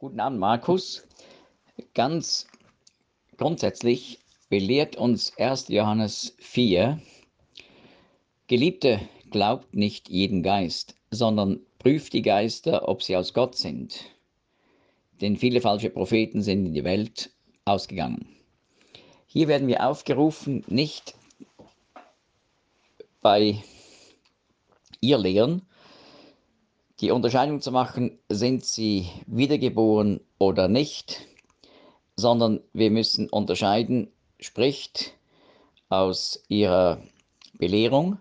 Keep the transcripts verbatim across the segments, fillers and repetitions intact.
Guten Abend, Markus. Ganz grundsätzlich belehrt uns erster Johannes vier: Geliebte, glaubt nicht jeden Geist, sondern prüft die Geister, ob sie aus Gott sind. Denn viele falsche Propheten sind in die Welt ausgegangen. Hier werden wir aufgerufen, nicht bei Irrlehren die Unterscheidung zu machen, sind sie wiedergeboren oder nicht, sondern wir müssen unterscheiden, spricht aus ihrer Belehrung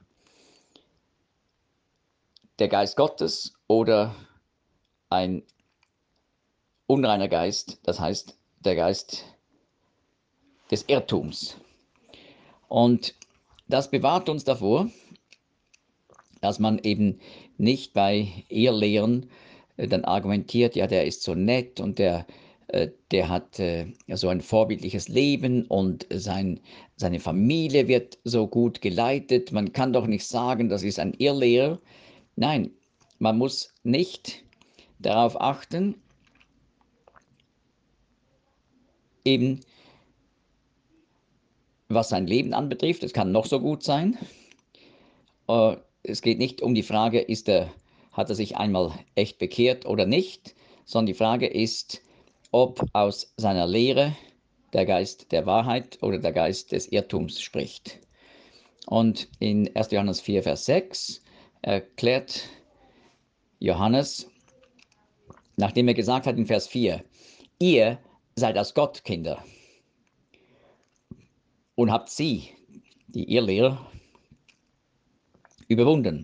der Geist Gottes oder ein unreiner Geist, das heißt der Geist des Irrtums. Und das bewahrt uns davor, dass man eben nicht bei Irrlehren äh, dann argumentiert, ja, der ist so nett und der, äh, der hat äh, so ein vorbildliches Leben und sein, seine Familie wird so gut geleitet. Man kann doch nicht sagen, das ist ein Irrlehrer. Nein, man muss nicht darauf achten, eben was sein Leben anbetrifft. Es kann noch so gut sein. Äh, es geht nicht um die Frage, ist er, hat er sich einmal echt bekehrt oder nicht, sondern die Frage ist, ob aus seiner Lehre der Geist der Wahrheit oder der Geist des Irrtums spricht. Und in erster Johannes vier, Vers sechs erklärt Johannes, nachdem er gesagt hat in Vers vier, ihr seid aus Gott Kinder und habt sie, die Irrlehrer, überwunden.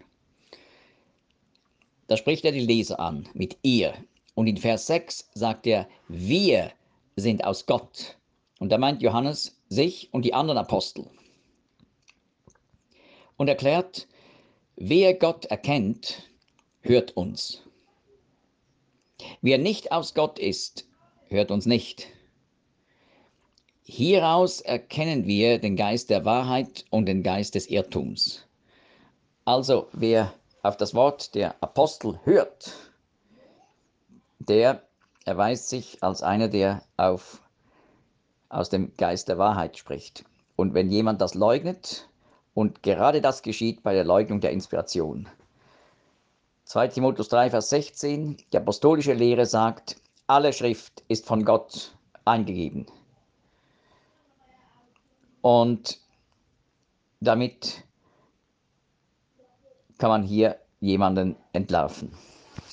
Da spricht er die Leser an mit ihr. Und in Vers sechs sagt er, wir sind aus Gott. Und da meint Johannes sich und die anderen Apostel. Und erklärt, wer Gott erkennt, hört uns. Wer nicht aus Gott ist, hört uns nicht. Hieraus erkennen wir den Geist der Wahrheit und den Geist des Irrtums. Also wer auf das Wort der Apostel hört, der erweist sich als einer, der auf, aus dem Geist der Wahrheit spricht. Und wenn jemand das leugnet, und gerade das geschieht bei der Leugnung der Inspiration. zweiter Timotheus drei, Vers sechzehn, die apostolische Lehre sagt, alle Schrift ist von Gott eingegeben. Und damit kann man hier jemanden entlarven.